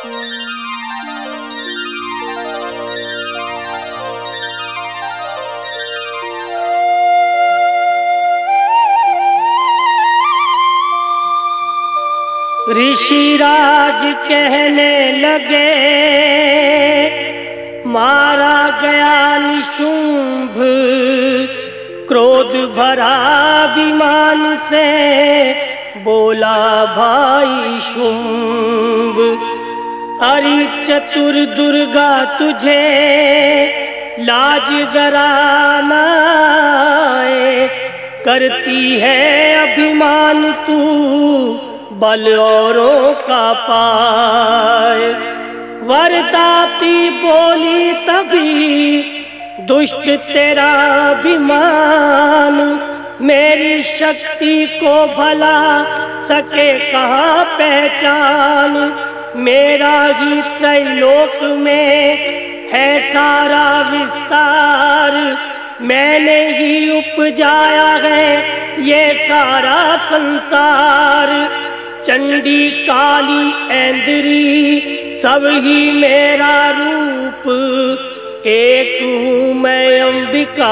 ऋषिराज कहने लगे, मारा गया निशुंभ, क्रोध भरा विमान से बोला भाई शुंभ। अरे चतुर दुर्गा तुझे लाज जरा न आए, करती है अभिमान तू बल औरों का पाए। वरदाती बोली तभी दुष्ट तेरा अभिमान, मेरी शक्ति को भला सके कहाँ पहचान। मेरा ही त्रैलोक में है सारा विस्तार, मैंने ही उपजाया है ये सारा संसार। चंडी काली ऐंद्री सब ही मेरा रूप, एक हूँ मैं अंबिका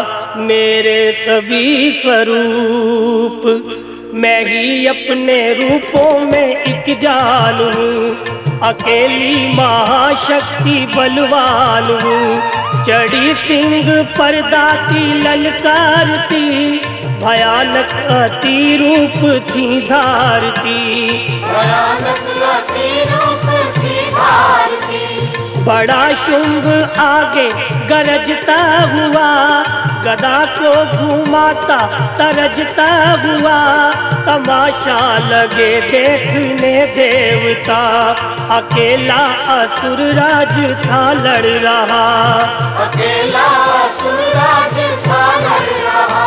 मेरे सभी स्वरूप। मैं ही अपने रूपों में एक जान हूँ, अकेली महाशक्ति बलवान हूँ। चढ़ी सिंह पर दाती ललकारती, भयानक अति रूप थी धारती। भयानक अति रूप थी धारती। बड़ा शुंभ आगे गरजता हुआ, गदा को घुमाता तरजता हुआ। तमाशा लगे देखने देवता, अकेला असुर राज था लड़ रहा। अकेला असुर राज था लड़ रहा।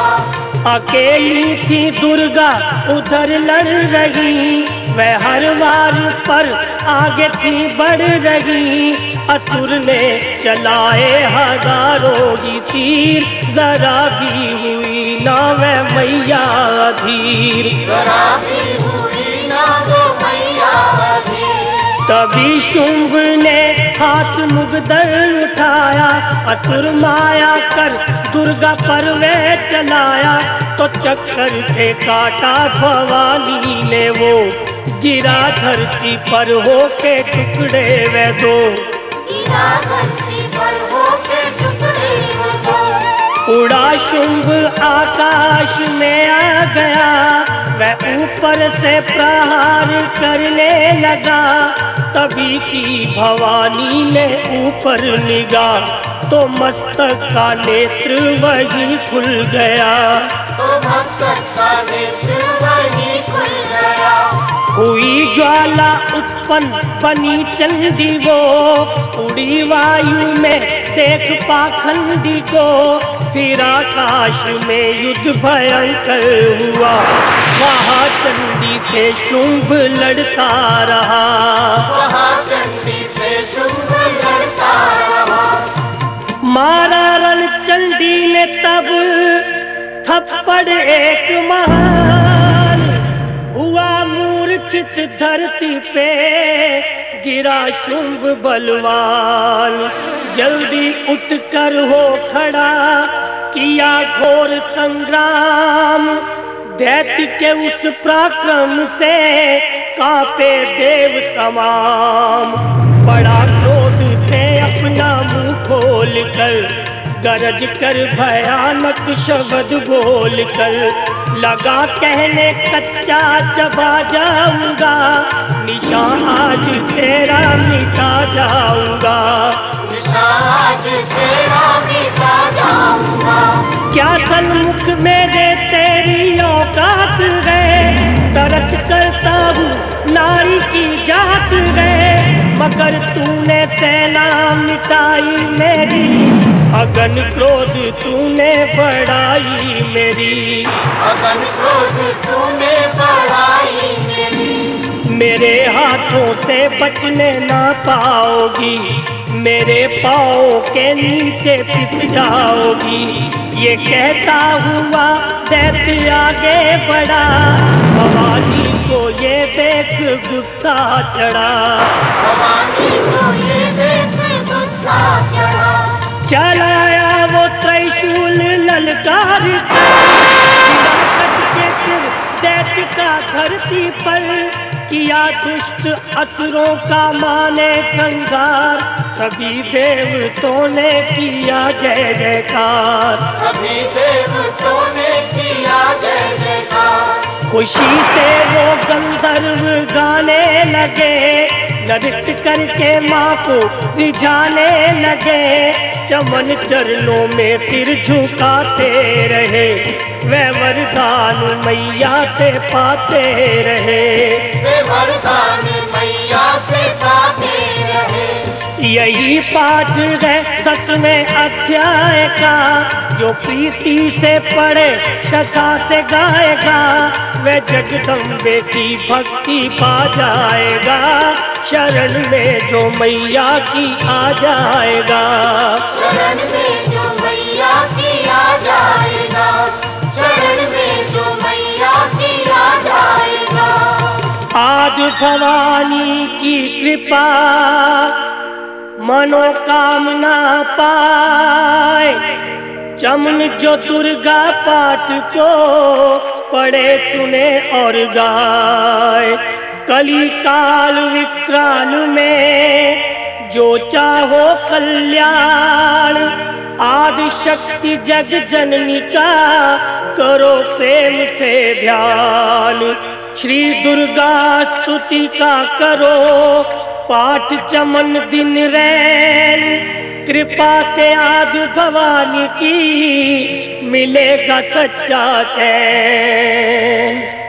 अकेली थी दुर्गा उधर लड़ रही, वह हर वार पर आगे थी बढ़ रही। असुर ने चलाए हजारों ही तीर, जरा भी हुई ना वह मैया अधीर। जरा भी हुई ना वो मैया अधीर। तभी शुंभ ने हाथ मुगदर उठाया, असुर माया कर दुर्गा पर वे चलाया। तो चक्कर थे काटा भवानी ने वो, गिरा धरती पर होके टुकड़े वे दो। गिरा धरती पर होके टुकड़े वे दो। उड़ा शुंभ आकाश में आ गया, वह ऊपर से प्रहार करने लगा। तभी की भवानी ने ऊपर निगाह, तो मस्तक का नेत्र वही खुल गया। तो मस्तक का नेत्र वही खुल गया। हुई ज्वाला उत्पन्न बनी चंडी वो, उड़ी वायु में देख पाखंडी को। फिर आकाश में युद्ध भयंकर हुआ, वहाँ चंडी से शुंभ लड़ता रहा। वहाँ चंडी से शुंभ लड़ता रहा। मारा रण चंडी ने तब थप्पड़ एक महान, हुआ मूर्छित धरती पे गिरा शुंभ बलवान। जल्दी उठकर हो खड़ा किया घोर संग्राम, दैत्य के उस पराक्रम से कांपे देव तमाम। बड़ा क्रोध से अपना मुंह खोल कर, गरज कर भयानक शब्द बोल कर, लगा कहने कच्चा चबा जाऊंगा, निशान आज तेरा मिटा जाऊंगा। निशान आज तेरा मिटा जाऊंगा। क्या सन्मुख मेरे तेरी औकात है, तरस करता हूँ नारी की जात है। मगर तूने सेना मिटाई मेरी, अगन क्रोध तूने बढ़ाई मेरी। अगन क्रोध तूने बढ़ाई मेरी। मेरे हाथों से बचने ना पाओगी, मेरे पाँव के नीचे पिस जाओगी। ये कहता हुआ दैत्य आगे बढ़ा, भवानी को ये देख गुस्सा चढ़ा। भवानी को ये देख गुस्सा चढ़ा। चलाया वो त्रिशूल ललकार का, के सिर दैत्य का धरती पर, किया दुष्ट असुरों का माने संहार। सभी देवतों ने किया जय जयकार, सभी देवतों ने किया जय जयकार। खुशी से वो गंधर्व गाने लगे, नृत्य करके माँ को रिझाने लगे। चमन चरणों में सिर झुकाते रहे, वे वरदान मैया से पाते रहे। वे वरदान मैया से पाते रहे। यही पाठ है 10वें अध्याय का, जो प्रीति से पढ़े श्रद्धा से गाएगा, वह जगदम्बे की भक्ति पा जाएगा। शरण में जो मैया की आ जाएगा, शरण में जो मैया की आ जाएगा, शरण में जो मैया की आ जाएगा। आज भवानी की कृपा मनोकामना पाए, चमन जो दुर्गा पाठ को पढ़े सुने और गाए। कली काल विकराल में जो चाहो कल्याण, आदि शक्ति जग जननी का करो प्रेम से ध्यान। श्री दुर्गा स्तुति का करो पाठ चमन दिन रैन, कृपा से आदि भवानी की मिलेगा सच्चा चैन।